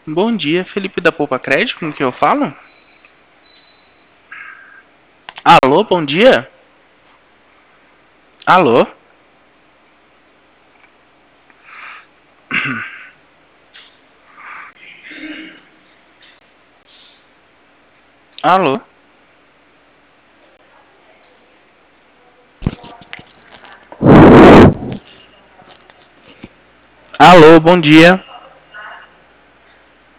Bom dia, Felipe da Poupa Crédito, com que eu falo? Alô, bom dia? Alô? Alô? Alô, bom dia?